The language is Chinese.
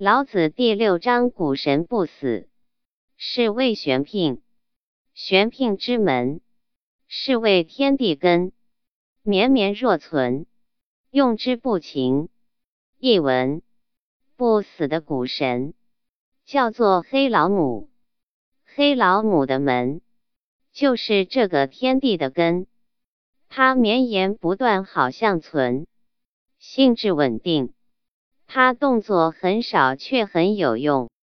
老子第6章谷神不死，是谓玄牝。玄牝之门，是谓天地根，绵绵若存，用之不勤。译文：不死的谷神叫做黑老母，黑老母的门就是这个天地的根，它绵延不断，好像存，性质稳定。它动作很少却很有用。